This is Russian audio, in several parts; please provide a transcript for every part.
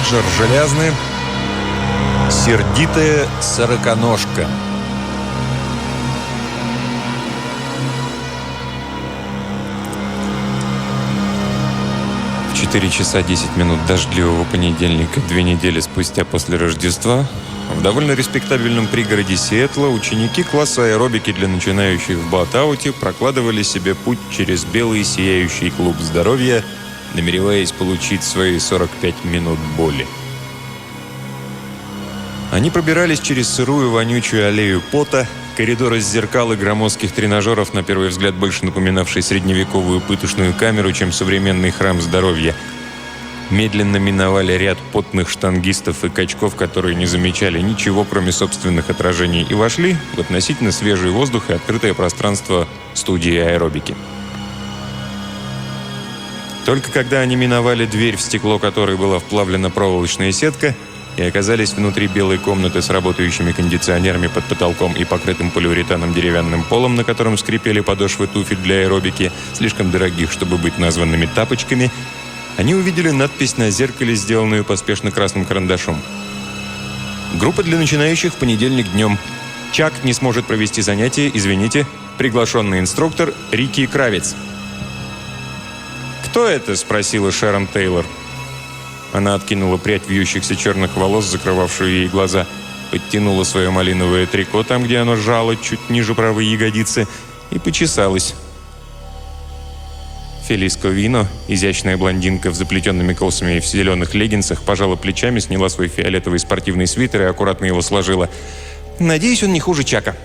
Роджер Железный. Сердитая сороконожка. В 4 часа 10 минут дождливого понедельника, 2 недели спустя после Рождества, в довольно респектабельном пригороде Сиэтла ученики класса аэробики для начинающих в Батауте прокладывали себе путь через белый сияющий клуб здоровья, намереваясь получить свои 45 минут боли. Они пробирались через сырую вонючую аллею пота, коридор из зеркал и громоздких тренажеров, на первый взгляд больше напоминавший средневековую пыточную камеру, чем современный храм здоровья. Медленно миновали ряд потных штангистов и качков, которые не замечали ничего, кроме собственных отражений, и вошли в относительно свежий воздух и открытое пространство студии аэробики. Только когда они миновали дверь, в стекло которой была вплавлена проволочная сетка, и оказались внутри белой комнаты с работающими кондиционерами под потолком и покрытым полиуретаном деревянным полом, на котором скрипели подошвы туфель для аэробики, слишком дорогих, чтобы быть названными тапочками, они увидели надпись на зеркале, сделанную поспешно красным карандашом. Группа для начинающих в понедельник днем. Чак не сможет провести занятия, извините. Приглашенный инструктор Рики Кравец. «Кто это?» – спросила Шерон Тейлор. Она откинула прядь вьющихся черных волос, закрывавшую ей глаза, подтянула свое малиновое трико там, где оно жало, чуть ниже правой ягодицы, и почесалась. Фелис Ковино, изящная блондинка в заплетенными косами и в зеленых леггинсах, пожала плечами, сняла свой фиолетовый спортивный свитер и аккуратно его сложила. «Надеюсь, он не хуже Чака».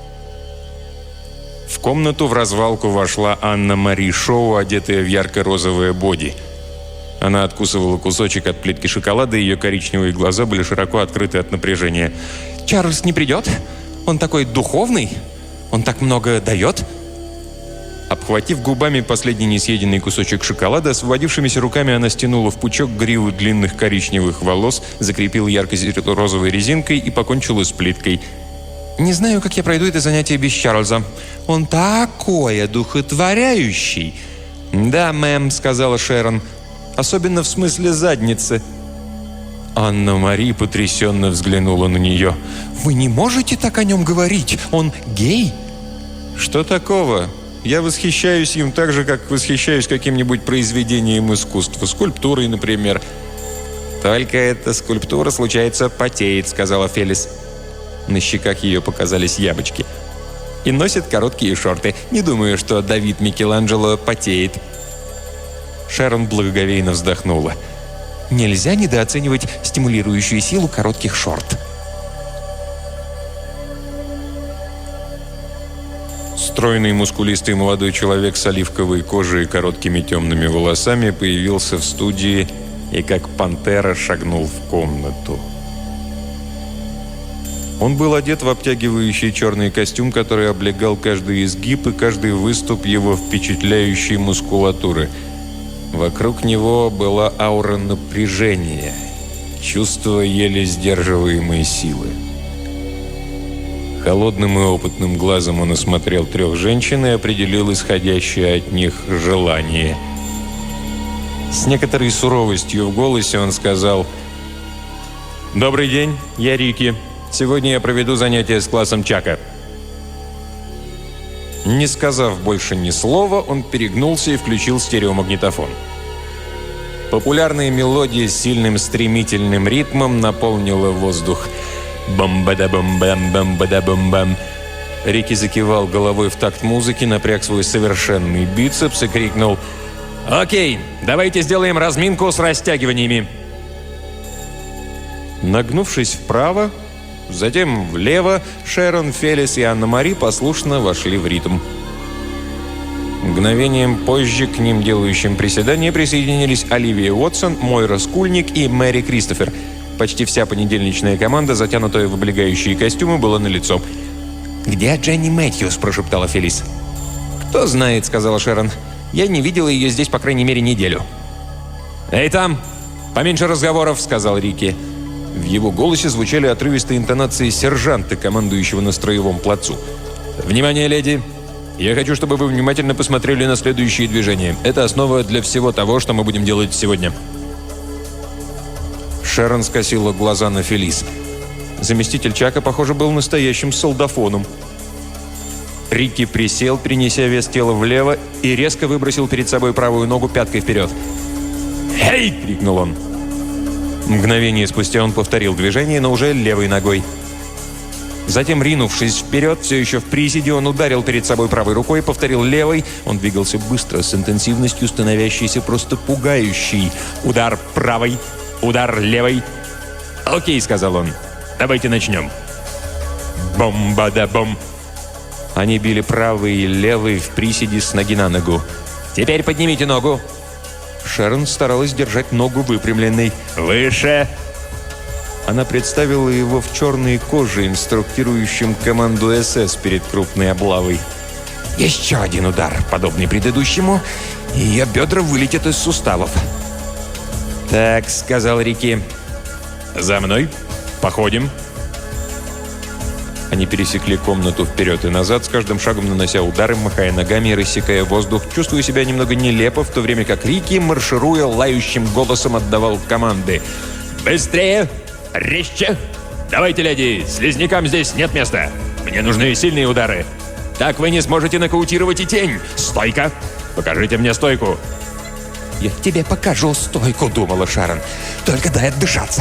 В комнату в развалку вошла Анна-Мари Шоу, одетая в ярко-розовое боди. Она откусывала кусочек от плитки шоколада, и ее коричневые глаза были широко открыты от напряжения. «Чарльз не придет? Он такой духовный? Он так много дает?» Обхватив губами последний несъеденный кусочек шоколада, освободившимися руками она стянула в пучок гриву длинных коричневых волос, закрепила ярко-розовой резинкой и покончила с плиткой. «Не знаю, как я пройду это занятие без Чарльза. Он такой одухотворяющий!» «Да, мэм», — сказала Шерон. «Особенно в смысле задницы». Анна-Мари потрясенно взглянула на нее. «Вы не можете так о нем говорить? Он гей?» «Что такого? Я восхищаюсь им так же, как восхищаюсь каким-нибудь произведением искусства. Скульптурой, например». «Только эта скульптура, случается, потеет», — сказала Фелис. На щеках ее показались ямочки. «И носит короткие шорты. Не думаю, что Давид Микеланджело потеет». Шерон благоговейно вздохнула. «Нельзя недооценивать стимулирующую силу коротких шорт». Стройный, мускулистый молодой человек с оливковой кожей и короткими темными волосами появился в студии и как пантера шагнул в комнату. Он был одет в обтягивающий черный костюм, который облегал каждый изгиб и каждый выступ его впечатляющей мускулатуры. Вокруг него была аура напряжения, чувство еле сдерживаемой силы. Холодным и опытным глазом он осмотрел 3 женщин и определил исходящее от них желание. С некоторой суровостью в голосе он сказал: «Добрый день, я Рики. Сегодня я проведу занятия с классом Чака». Не сказав больше ни слова, он перегнулся и включил стереомагнитофон. Популярная мелодия с сильным стремительным ритмом наполнила воздух. Бам-бада-бам-бам-бам-бада-бам-бам. Рики закивал головой в такт музыки, напряг свой совершенный бицепс и крикнул: «Окей, давайте сделаем разминку с растягиваниями». Нагнувшись вправо, затем влево, Шерон, Фелис и Анна-Мари послушно вошли в ритм. Мгновением позже к ним, делающим приседания, присоединились Оливия Уотсон, Мойра Скульник и Мэри Кристофер. Почти вся понедельничная команда, затянутая в облегающие костюмы, была налицо. «Где Дженни Мэтьюс?» – прошептала Фелис. «Кто знает», – сказала Шерон. «Я не видела ее здесь, по крайней мере, неделю». «Эй, там! Поменьше разговоров», – сказал Рики. В его голосе звучали отрывистые интонации сержанта, командующего на строевом плацу. «Внимание, леди! Я хочу, чтобы вы внимательно посмотрели на следующие движения. Это основа для всего того, что мы будем делать сегодня». Шерон скосила глаза на Фелис. Заместитель Чака, похоже, был настоящим солдафоном. Рики присел, перенеся вес тела влево, и резко выбросил перед собой правую ногу пяткой вперед. «Эй!» — крикнул он. Мгновение спустя он повторил движение, но уже левой ногой. Затем, ринувшись вперед, все еще в приседе, он ударил перед собой правой рукой, повторил левой. Он двигался быстро, с интенсивностью, становящейся просто пугающей. Удар правой, удар левой. «Окей», — сказал он, — «давайте начнем». Бом-бада-бом. Они били правый и левый в приседе с ноги на ногу. «Теперь поднимите ногу». Шерон старалась держать ногу выпрямленной. «Выше!» Она представила его в черной коже, инструктирующим команду СС перед крупной облавой. Еще один удар, подобный предыдущему, и ее бедра вылетят из суставов. «Так», — сказал Рики. «За мной. Походим». Они пересекли комнату вперед и назад, с каждым шагом нанося удары, махая ногами и рассекая воздух, чувствуя себя немного нелепо, в то время как Рики, маршируя, лающим голосом отдавал команды. «Быстрее! Резче! Давайте, леди, слизнякам здесь нет места! Мне нужны сильные удары! Так вы не сможете нокаутировать и тень! Стойка! Покажите мне стойку!» «Я тебе покажу стойку», — думала Шерон. «Только дай отдышаться!»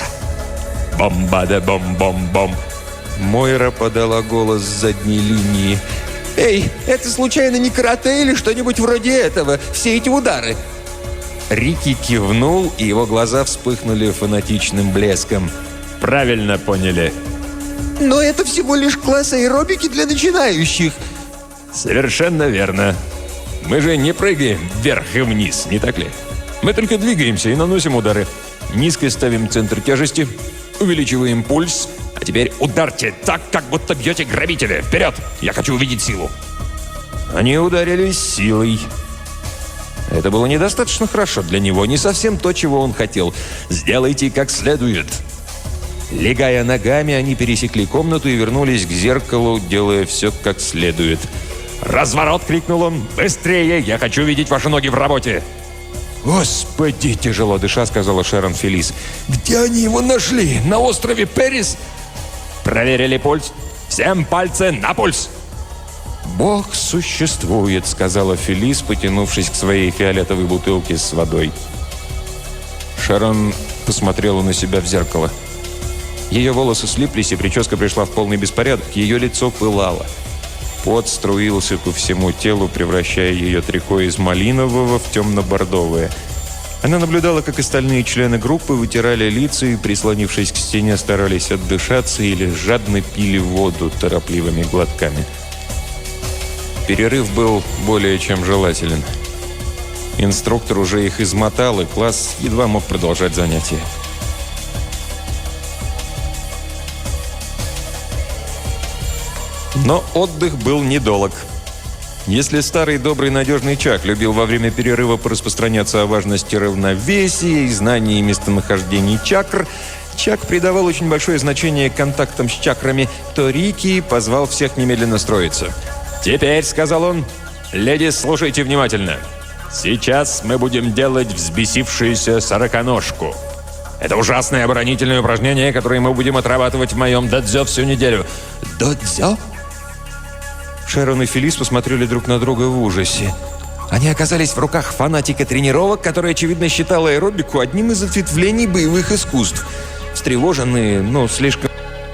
Бом-бада-бом-бом-бом. Мойра подала голос с задней линии. «Эй, это случайно не карате или что-нибудь вроде этого? Все эти удары?» Рики кивнул, и его глаза вспыхнули фанатичным блеском. «Правильно поняли». «Но это всего лишь класс аэробики для начинающих». «Совершенно верно. Мы же не прыгаем вверх и вниз, не так ли? Мы только двигаемся и наносим удары. Низко ставим центр тяжести, увеличиваем пульс. А теперь ударьте так, как будто бьете грабителя. Вперед! Я хочу увидеть силу». Они ударили силой. Это было недостаточно хорошо для него, не совсем то, чего он хотел. «Сделайте как следует». Легая ногами, они пересекли комнату и вернулись к зеркалу, делая все как следует. «Разворот!» — крикнул он. «Быстрее! Я хочу видеть ваши ноги в работе!» «Господи!» — тяжело дыша, сказала Шерон Фелис. «Где они его нашли? На острове Перис?» «Проверили пульс. Всем пальцы на пульс!» «Бог существует», — сказала Фелис, потянувшись к своей фиолетовой бутылке с водой. Шерон посмотрела на себя в зеркало. Ее волосы слиплись, и прическа пришла в полный беспорядок. Ее лицо пылало. Пот струился по всему телу, превращая ее трико из малинового в темно-бордовое. Она наблюдала, как остальные члены группы вытирали лица и, прислонившись к стене, старались отдышаться или жадно пили воду торопливыми глотками. Перерыв был более чем желателен. Инструктор уже их измотал, и класс едва мог продолжать занятия. Но отдых был недолг. Если старый добрый надежный Чак любил во время перерыва пораспространяться о важности равновесия и знании местонахождений чакр, Чак придавал очень большое значение контактам с чакрами, то Рики позвал всех немедленно строиться. «Теперь», — сказал он, — «леди, слушайте внимательно. Сейчас мы будем делать взбесившуюся сороконожку. Это ужасное оборонительное упражнение, которое мы будем отрабатывать в моем додзё всю неделю». «Додзё?» Шерон и Фелис посмотрели друг на друга в ужасе. Они оказались в руках фанатика тренировок, который, очевидно, считал аэробику одним из ответвлений боевых искусств. Встревоженные, но слишком...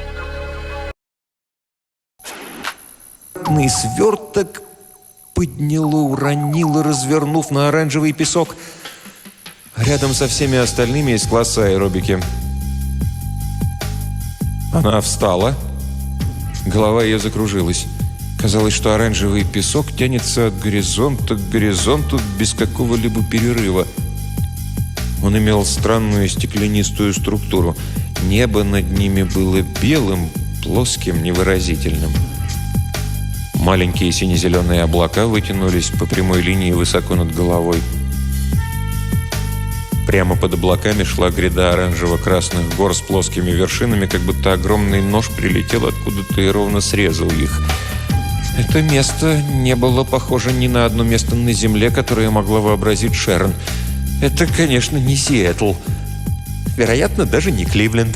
сверток подняло, уронило, развернув на оранжевый песок рядом со всеми остальными из класса аэробики. Она встала. Голова ее закружилась. Казалось, что оранжевый песок тянется от горизонта к горизонту без какого-либо перерыва. Он имел странную стеклянистую структуру. Небо над ними было белым, плоским, невыразительным. Маленькие сине-зеленые облака вытянулись по прямой линии высоко над головой. Прямо под облаками шла гряда оранжево-красных гор с плоскими вершинами, как будто огромный нож прилетел откуда-то и ровно срезал их. Это место не было похоже ни на одно место на Земле, которое могла вообразить Шерон. Это, конечно, не Сиэтл. Вероятно, даже не Кливленд.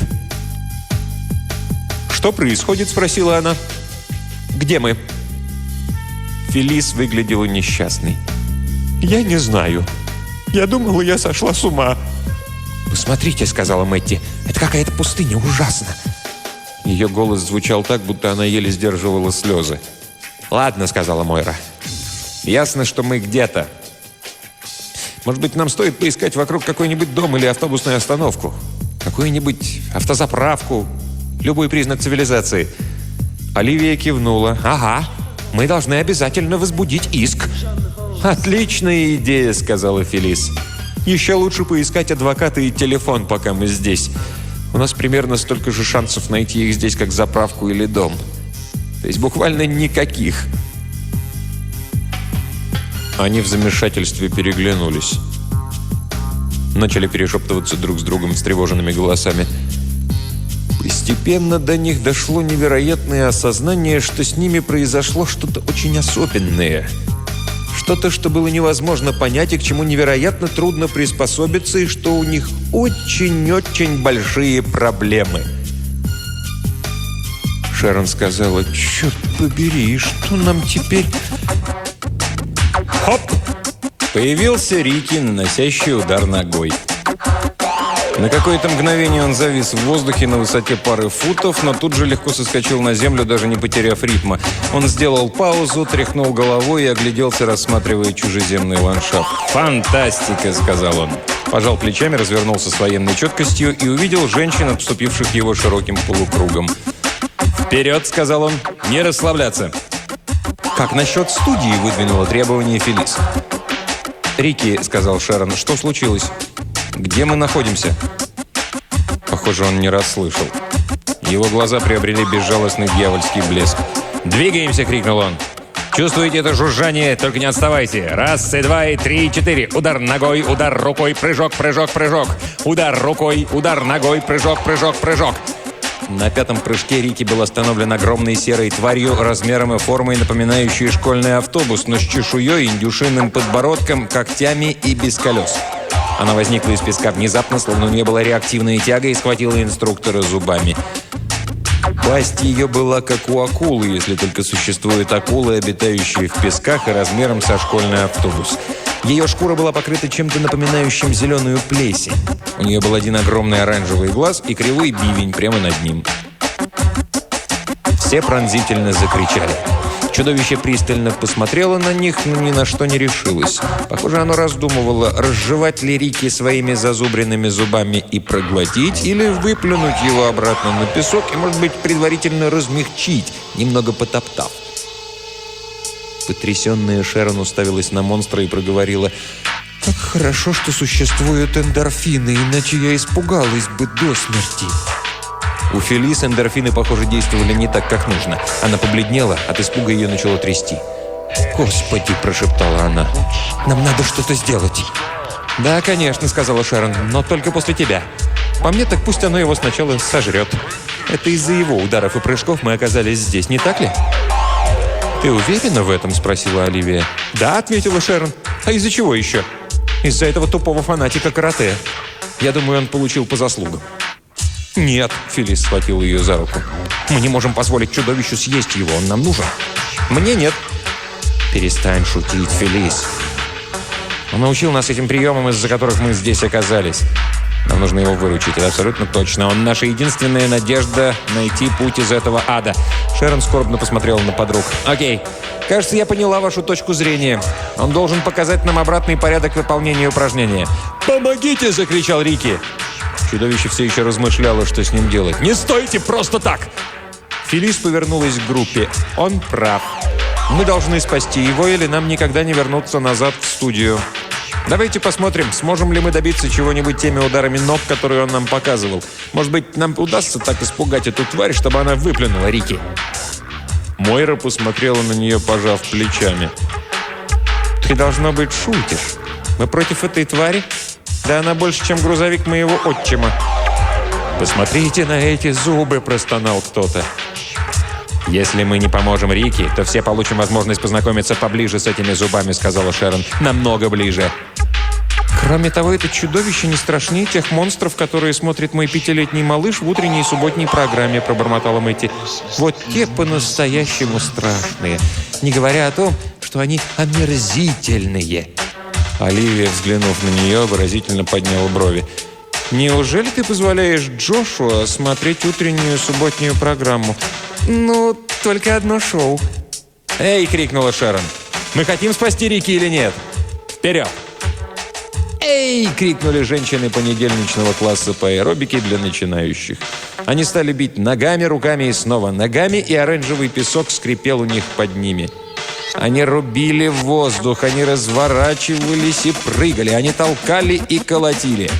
«Что происходит?» – спросила она. «Где мы?» Фелис выглядела несчастной. «Я не знаю. Я думала, я сошла с ума». «Посмотрите», – сказала Мэтти. «Это какая-то пустыня, ужасно». Ее голос звучал так, будто она еле сдерживала слезы. «Ладно», – сказала Мойра. «Ясно, что мы где-то. Может быть, нам стоит поискать вокруг какой-нибудь дом или автобусную остановку? Какую-нибудь автозаправку? Любой признак цивилизации». Оливия кивнула. «Ага, мы должны обязательно возбудить иск». «Отличная идея», — сказала Фелис. «Еще лучше поискать адвоката и телефон, пока мы здесь. У нас примерно столько же шансов найти их здесь, как заправку или дом. То есть буквально никаких». Они в замешательстве переглянулись. Начали перешептываться друг с другом встревоженными голосами. Постепенно до них дошло невероятное осознание, что с ними произошло что-то очень особенное. Что-то, что было невозможно понять и к чему невероятно трудно приспособиться, и что у них очень-очень большие проблемы. Шерон сказала: «Черт побери, что нам теперь...» Хоп! Появился Рики, наносящий удар ногой. На какое-то мгновение он завис в воздухе на высоте пары футов, но тут же легко соскочил на землю, даже не потеряв ритма. Он сделал паузу, тряхнул головой и огляделся, рассматривая чужеземный ландшафт. «Фантастика!» — сказал он. Пожал плечами, развернулся с военной четкостью и увидел женщин, обступивших его широким полукругом. «Вперед!» — сказал он. «Не расслабляться!» «Как насчет студии?» — выдвинуло требование Фелис. «Рики», — сказал Шерон, — «что случилось? Где мы находимся?» Похоже, он не расслышал. Его глаза приобрели безжалостный дьявольский блеск. «Двигаемся!» — крикнул он. «Чувствуете это жужжание? Только не отставайте! Раз, и два, и три, и четыре! Удар ногой, удар рукой, прыжок, прыжок, прыжок! Удар рукой, удар ногой, прыжок, прыжок, прыжок!» На пятом прыжке Рики был остановлен огромной серой тварью, размером и формой напоминающей школьный автобус, но с чешуей, индюшиным подбородком, когтями и без колес. Она возникла из песка внезапно, словно у нее была реактивная тяга, и схватила инструктора зубами. Пасть ее была как у акулы, если только существуют акулы, обитающие в песках и размером со школьный автобус. Ее шкура была покрыта чем-то напоминающим зеленую плесень. У нее был один огромный оранжевый глаз и кривой бивень прямо над ним. Все пронзительно закричали. Чудовище пристально посмотрело на них, но ни на что не решилось. Похоже, оно раздумывало, разжевать ли Рики своими зазубренными зубами и проглотить, или выплюнуть его обратно на песок и, может быть, предварительно размягчить, немного потоптав. Потрясенная Шерон уставилась на монстра и проговорила: «Как хорошо, что существуют эндорфины, иначе я испугалась бы до смерти». У Фелис эндорфины, похоже, действовали не так, как нужно. Она побледнела, от испуга ее начало трясти. «Господи!» – прошептала она. «Нам надо что-то сделать». «Да, конечно», – сказала Шерон, – «но только после тебя. По мне, так пусть оно его сначала сожрет. Это из-за его ударов и прыжков мы оказались здесь, не так ли?» «Ты уверена в этом?» – спросила Оливия. «Да», – ответила Шерон. «А из-за чего еще?» «Из-за этого тупого фанатика карате. Я думаю, он получил по заслугам». «Нет», – Фелис схватил ее за руку. «Мы не можем позволить чудовищу съесть его, он нам нужен». «Мне нет». «Перестань шутить, Фелис. Он научил нас этим приемам, из-за которых мы здесь оказались. Нам нужно его выручить, это абсолютно точно. Он наша единственная надежда найти путь из этого ада». Шерон скорбно посмотрела на подруг. «Окей, кажется, я поняла вашу точку зрения. Он должен показать нам обратный порядок выполнения упражнения». «Помогите!» – закричал Рики. Чудовище все еще размышляло, что с ним делать. «Не стойте просто так!» Фелис повернулась к группе. «Он прав. Мы должны спасти его, или нам никогда не вернуться назад в студию. Давайте посмотрим, сможем ли мы добиться чего-нибудь теми ударами ног, которые он нам показывал. Может быть, нам удастся так испугать эту тварь, чтобы она выплюнула Рики». Мойра посмотрела на нее, пожав плечами. «Ты, должно быть, шутишь. Мы против этой твари? Да она больше, чем грузовик моего отчима». «Посмотрите на эти зубы!» – простонал кто-то. «Если мы не поможем Рики, то все получим возможность познакомиться поближе с этими зубами», – сказала Шерон. «Намного ближе». Кроме того, это чудовище не страшнее тех монстров, которые смотрит мой 5-летний малыш в утренней и субботней программе», — пробормотала Мэтти. «Вот те по-настоящему страшные, не говоря о том, что они омерзительные». Оливия, взглянув на нее, выразительно подняла брови. «Неужели ты позволяешь Джошуа смотреть утреннюю субботнюю программу?» «Ну, только одно шоу». «Эй!» — крикнула Шерон. «Мы хотим спасти Рики или нет? Вперед!» «Эй!» — крикнули женщины понедельничного класса по аэробике для начинающих. Они стали бить ногами, руками и снова ногами, и оранжевый песок скрипел у них под ними. Они рубили воздух, они разворачивались и прыгали, они толкали и колотили.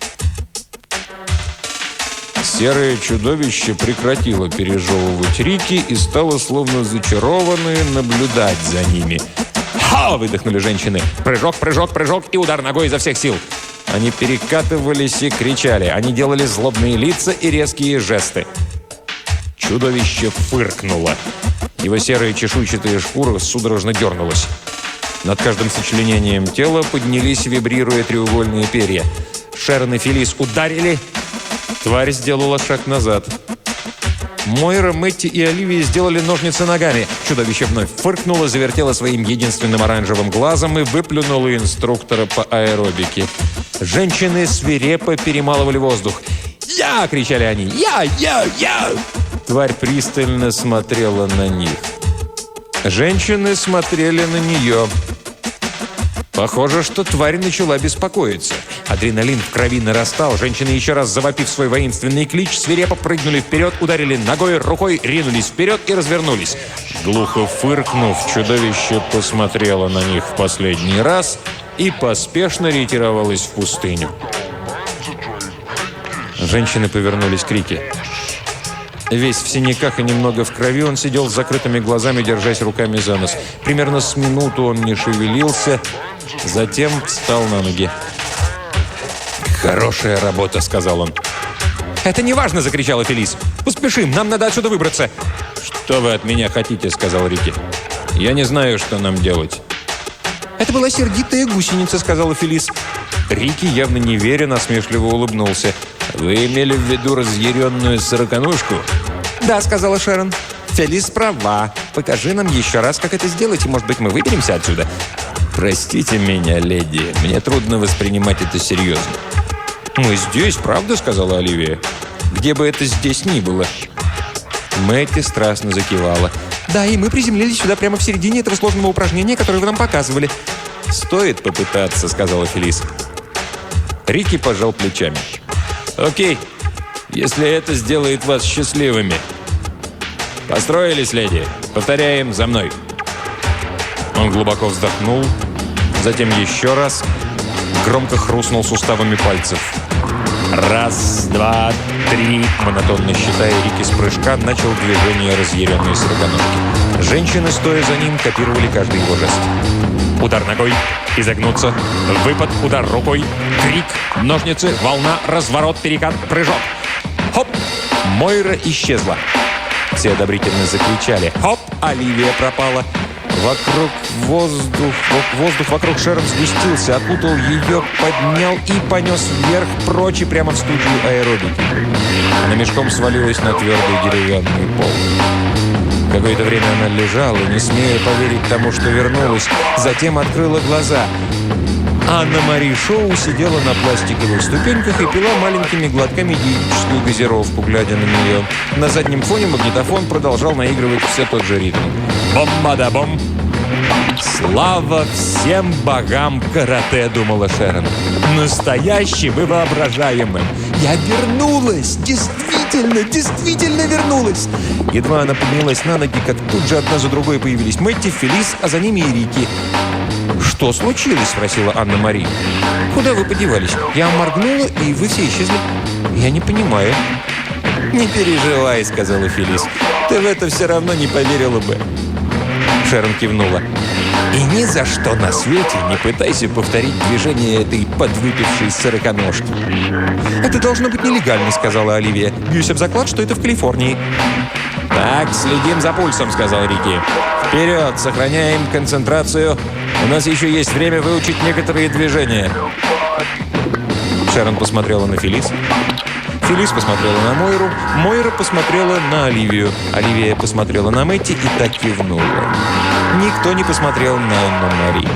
Серое чудовище прекратило пережевывать Рики и стало, словно зачарованное, наблюдать за ними. «Ха!» — выдохнули женщины. «Прыжок, прыжок, прыжок и удар ногой изо всех сил!» Они перекатывались и кричали. Они делали злобные лица и резкие жесты. Чудовище фыркнуло. Его серая чешуйчатая шкура судорожно дернулась. Над каждым сочленением тела поднялись, вибрируя, треугольные перья. Шерон и Фелис ударили. Тварь сделала шаг назад. Мойра, Мэтти и Оливия сделали ножницы ногами. Чудовище вновь фыркнуло, завертело своим единственным оранжевым глазом и выплюнуло инструктора по аэробике. Женщины свирепо перемалывали воздух. «Я!» — кричали они. «Я!» Тварь пристально смотрела на них. Женщины смотрели на нее. Похоже, что тварь начала беспокоиться. Адреналин в крови нарастал. Женщины, еще раз завопив свой воинственный клич, свирепо прыгнули вперед, ударили ногой, рукой, ринулись вперед и развернулись. Глухо фыркнув, чудовище посмотрело на них в последний раз и поспешно ретировалось в пустыню. Женщины повернулись к Рике. Весь в синяках и немного в крови, он сидел с закрытыми глазами, держась руками за нос. Примерно с минуту он не шевелился, затем встал на ноги. «Хорошая работа», — сказал он. «Это не важно!» — закричала Фелис. «Поспешим, нам надо отсюда выбраться!» «Что вы от меня хотите?» — сказал Рики. «Я не знаю, что нам делать». «Это была сердитая гусеница», — сказала Фелис. Рики, явно не веря, насмешливо улыбнулся. «Вы имели в виду разъяренную сороконожку?» «Да», — сказала Шерон. «Фелис права. Покажи нам еще раз, как это сделать, и, может быть, мы выберемся отсюда». «Простите меня, леди. Мне трудно воспринимать это серьезно». «Мы здесь, правда?» — сказала Оливия. «Где бы это здесь ни было». Мэтти страстно закивала. «Да, и мы приземлились сюда прямо в середине этого сложного упражнения, которое вы нам показывали». «Стоит попытаться», — сказала Фелис. Рики пожал плечами. «Окей, если это сделает вас счастливыми». «Построились, леди. Повторяем за мной». Он глубоко вздохнул, затем еще раз, громко хрустнул суставами пальцев. «Раз, два, три», монотонно считая, Рики с прыжка начал движение разъяренной сороконожки. Женщины, стоя за ним, копировали каждый его жест. Удар ногой, изогнуться, выпад, удар рукой, крик, ножницы, волна, разворот, перекат, прыжок. Хоп! Мойра исчезла. Все одобрительно закричали. Хоп! Оливия пропала. Вокруг воздух вокруг Шерон сгустился, окутал ее, поднял и понес вверх, прочь и прямо в студию аэробики. Она мешком свалилась на твердый деревянный пол. Какое-то время она лежала, не смея поверить тому, что вернулась. Затем открыла глаза. Анна-Мари Шоу сидела на пластиковых ступеньках и пила маленькими глотками диетическую газировку, глядя на нее. На заднем фоне магнитофон продолжал наигрывать все тот же ритм. Бом-бада-бом! «Слава всем богам карате», — думала Шерон. «Настоящим и воображаемым. Я вернулась! Действительно вернулась!» Едва она поднялась на ноги, как тут же одна за другой появились Мэтти, Фелис, а за ними и Рики. «Что случилось?» — спросила Анна-Мари. «Куда вы подевались? Я моргнула, и вы все исчезли. Я не понимаю». «Не переживай», — сказала Фелис. «Ты в это все равно не поверила бы». Шерон кивнула. «И ни за что на свете не пытайся повторить движение этой подвыпившей сороконожки». «Это должно быть нелегально», — сказала Оливия. «Бьюсь об заклад, что это в Калифорнии». «Так, следим за пульсом», — сказал Рики. «Вперед, сохраняем концентрацию. У нас еще есть время выучить некоторые движения». Шерон посмотрела на Фелис. Фелис посмотрела на Мойру. Мойра посмотрела на Оливию. Оливия посмотрела на Мэтти и так кивнула. Никто не посмотрел на Анну-Мари.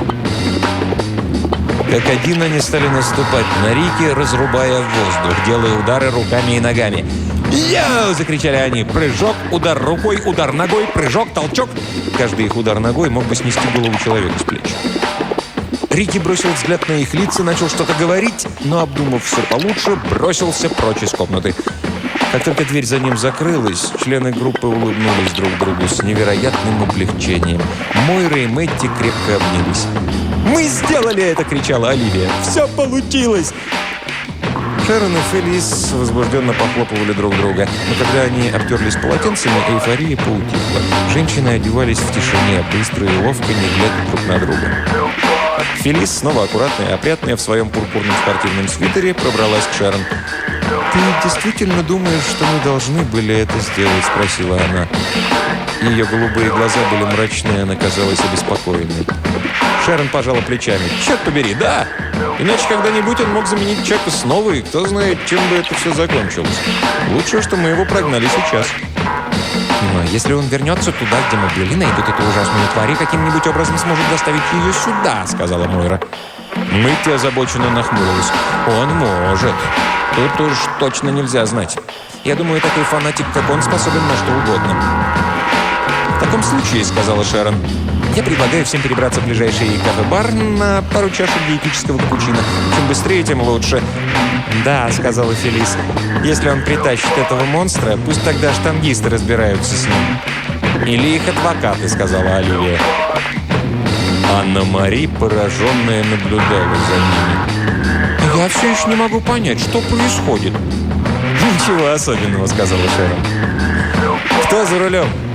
Как один они стали наступать на Рики, разрубая воздух, делая удары руками и ногами. «Я!» – закричали они. Прыжок, удар рукой, удар ногой, прыжок, толчок. Каждый их удар ногой мог бы снести голову человека с плеч. Рики бросил взгляд на их лица, начал что-то говорить, но, обдумав все получше, бросился прочь из комнаты. Как только дверь за ним закрылась, члены группы улыбнулись друг другу с невероятным облегчением. Мойра и Мэтти крепко обнялись. «Мы сделали это!» – кричала Оливия. «Все получилось!» Шерон и Фелис возбужденно похлопывали друг друга. Но когда они обтерлись полотенцами, эйфория поутихла. Женщины одевались в тишине, быстро и ловко, не глядя друг на друга. Фелис, снова аккуратная и опрятная, в своем пурпурном спортивном свитере, пробралась к Шерон. «Ты действительно думаешь, что мы должны были это сделать?» – спросила она. Ее голубые глаза были мрачные, она казалась обеспокоенной. Шерон пожала плечами. «Черт побери, да! Иначе когда-нибудь он мог заменить Чака снова, и кто знает, чем бы это все закончилось. Лучше, что мы его прогнали сейчас». «Но если он вернется туда, где мы были, найдет эту ужасную тварь и каким-нибудь образом сможет доставить ее сюда», — сказала Мойра. Мэтти озабоченно нахмурилась. «Он может. Тут уж точно нельзя знать. Я думаю, такой фанатик, как он, способен на что угодно». «В таком случае», — сказала Шерон, — «я предлагаю всем перебраться в ближайший кафе-бар на пару чашек диетического капучино. Чем быстрее, тем лучше». «Да», — сказала Фелис, — «если он притащит этого монстра, пусть тогда штангисты разбираются с ним». «Или их адвокаты», — сказала Оливия. Анна-Мари, пораженная, наблюдала за ними. «Я все еще не могу понять, что происходит». «Ничего особенного», — сказала Шерон. «Кто за рулем?»